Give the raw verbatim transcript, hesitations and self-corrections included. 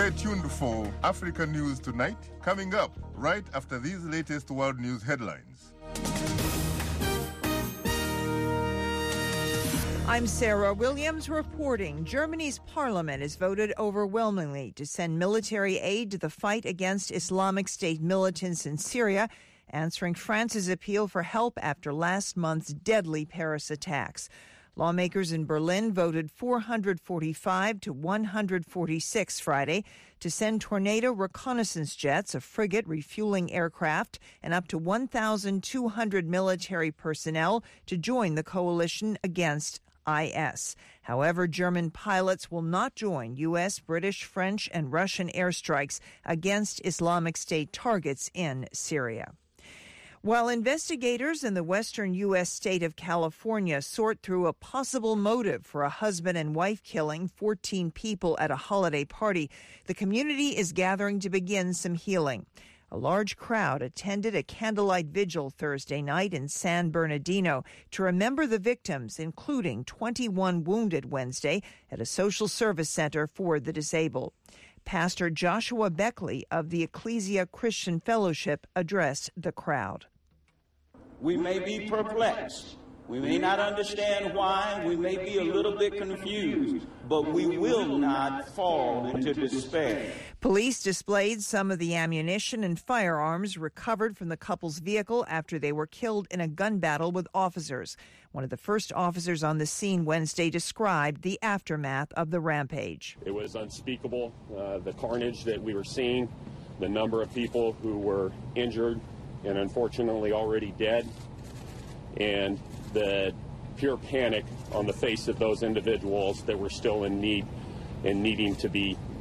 Stay tuned for Africa News Tonight, coming up right after these latest world news headlines. I'm Sarah Williams reporting. Germany's parliament has voted overwhelmingly to send military aid to the fight against Islamic State militants in Syria, answering France's appeal for help after last month's deadly Paris attacks. Lawmakers in Berlin voted four hundred forty-five to one hundred forty-six Friday to send Tornado reconnaissance jets, a frigate refueling aircraft, and up to one thousand two hundred military personnel to join the coalition against I S. However, German pilots will not join U S, British, French, and Russian airstrikes against Islamic State targets in Syria. While investigators in the western U S state of California sort through a possible motive for a husband and wife killing fourteen people at a holiday party, the community is gathering to begin some healing. A large crowd attended a candlelight vigil Thursday night in San Bernardino to remember the victims, including twenty-one wounded Wednesday at a social service center for the disabled. Pastor Joshua Beckley of the Ecclesia Christian Fellowship addressed the crowd. We may be perplexed. We may not understand why. We may be a little bit confused, but we will not fall into despair. Police displayed some of the ammunition and firearms recovered from the couple's vehicle after they were killed in a gun battle with officers. One of the first officers on the scene Wednesday described the aftermath of the rampage. It was unspeakable, uh, the carnage that we were seeing, the number of people who were injured and unfortunately already dead, and the pure panic on the face of those individuals that were still in need and needing to be